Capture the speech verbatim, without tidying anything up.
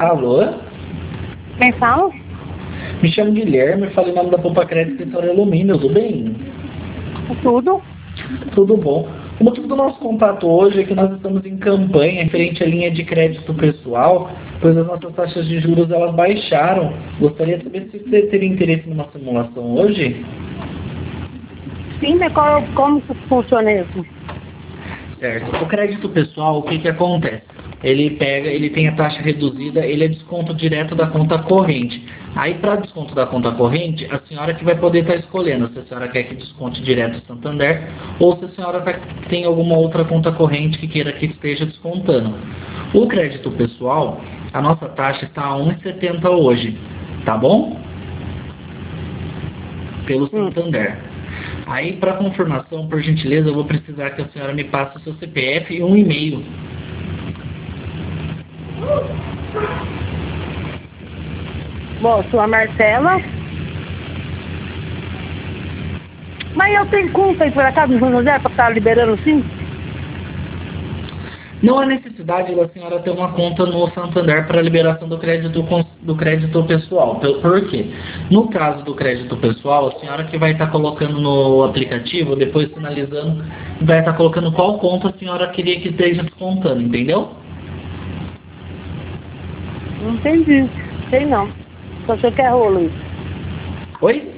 Alô? Quem fala? Me chamo Guilherme, falei em nome da Poupa Crédito e Vitória Alumínio, tudo bem? Tudo? Tudo bom. O motivo do nosso contato hoje é que nós estamos em campanha referente à linha de crédito pessoal, pois as nossas taxas de juros elas baixaram. Gostaria de saber se você teria interesse numa simulação hoje? Sim, mas qual, como que funciona isso? Certo. O crédito pessoal, o que que acontece? Ele pega, ele tem a taxa reduzida, ele é desconto direto da conta corrente. Aí, para desconto da conta corrente, a senhora que vai poder estar escolhendo se a senhora quer que desconte direto o Santander ou se a senhora vai, tem alguma outra conta corrente que queira que esteja descontando. O crédito pessoal, a nossa taxa está a um vírgula setenta hoje, tá bom? Pelo Hum. Santander. Aí, para confirmação, por gentileza, eu vou precisar que a senhora me passe o seu C P F e um e-mail. Bom, sou a Marcela. Mas eu tenho conta aí por acaso no Santander para estar liberando sim? Não há necessidade da senhora ter uma conta no Santander para liberação do crédito, do crédito pessoal. Por quê? No caso do crédito pessoal, a senhora que vai estar colocando no aplicativo, depois finalizando, vai estar colocando qual conta a senhora queria que esteja descontando, entendeu? Não entendi. Sei não. Só sei que é rolo isso. Oi?